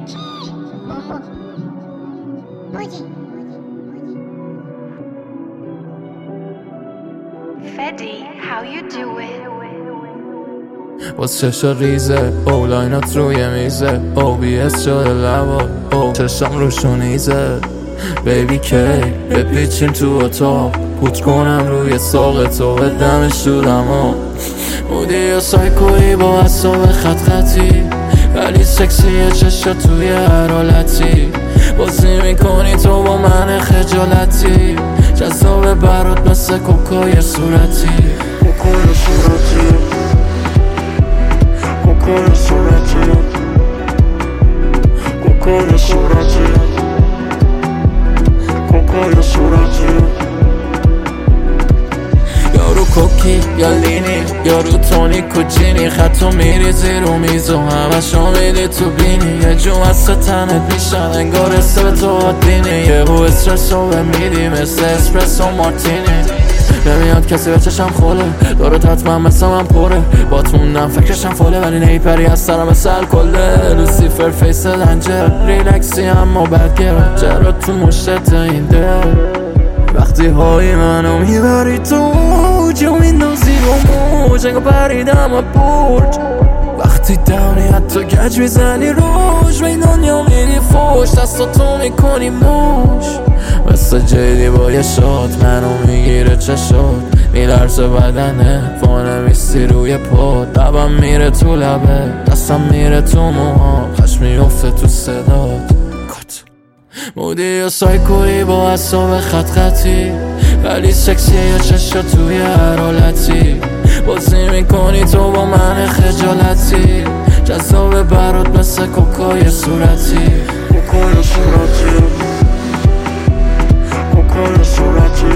Fedi, how you doing? باز چشا ریزه لاینات روی میزه بیس شده لبا چشم روشونیزه بیبی کی بپیچیم تو اتاق پوت کنم روی ساق تو بدمش تو دما بودی یا سایکویی با اصاب خط خطی ولی سکسیه چشا توی هر حالتی بازی میکنی تو با من خجالتی جذاب برات مثل کوکای صورتی کوکای صورتی کوکای صورتی کوکای صورتی کوکای صورتی یارو کوکی یا لینی یارو تونی کوچینی خطو میریزی رو میز و همشو میدی تو بینی یه جو از تنت میشن انگار اسم تو عادینی یه بو استرسو میدی مثل اسپرسو مارتینی نمیاد کسی به چشم خوله دارت حتما مثل من پره با توندم فکرشم فوله ولی نیپری از سرم مثل الکله لوسیفر فیس دنجر ریلکسی اما بدگره چرا تو مشت این دل وقتی های منو میبری تو جو میندازی رو موج انگا پریدم و برج وقتی دونی حتی گج میزنی روش به دنیا میری فوش دستا تو میکنی موش مثل جیدی با یه شاد منو میگیره چشات میلرزه بدنه وانمیستی روی پاد لبم میره تو لبه دستم میره تو موها خشم میفته تو صدات مودی یا سایکویی با اصاب خط خطی ولی سکسیه یا چشا توی هر حالتی بازی میکنی تو با من خجالتی جذاب برات مثل کوکای صورتی کوکای صورتی کوکای صورتی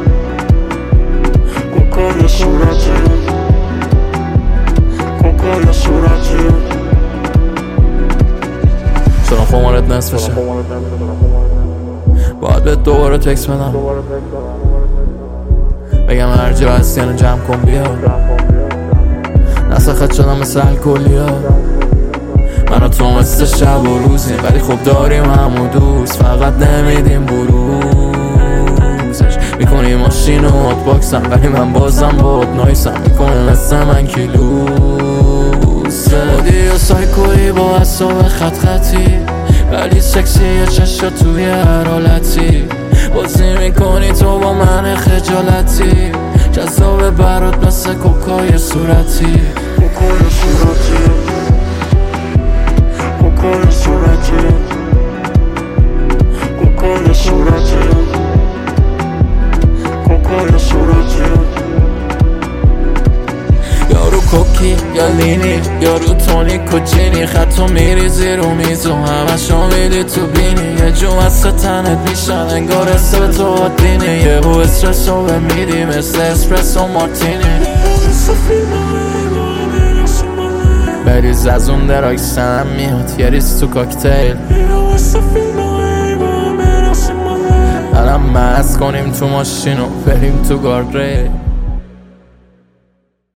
کوکای صورتی کوکای صورتی چرا خمارت نصف بشه باید به دوباره تکس بدم بگم هر جا هستی یعنی جمع کن بیا نسخت شدم مثل الکلیا من و تو مثل شب و روزیم ولی خوب داریم همو دوست فقط نمیدیم بروزش میکنی ماشین و هات باکسم ولی من بازم باد نایسم میکنه مثل من کیلوسه بودی یا سایکویی با اصاب خط خطی ولی سکسیه چشا توی هر حالتی بازی میکنی تو با من خجالتی جذاب برات مثل کوکای صورتی کوکای صورتی کوکای صورتی کوکای صورتی کوکای صورتی یارو کوکی یا لینی یارو تونی کوچینی خطو میریزی رو میز و همشو میدی تو بینی یه جو از تنت میشن انگار اسم تو عادینی یه بو استرسو میدی مثل اسپرسو مارتینی بریز از اون دراکسم میاد یه ریز تو کاکتیل برم مست کنیم تو ماشین و بریم تو گاردریل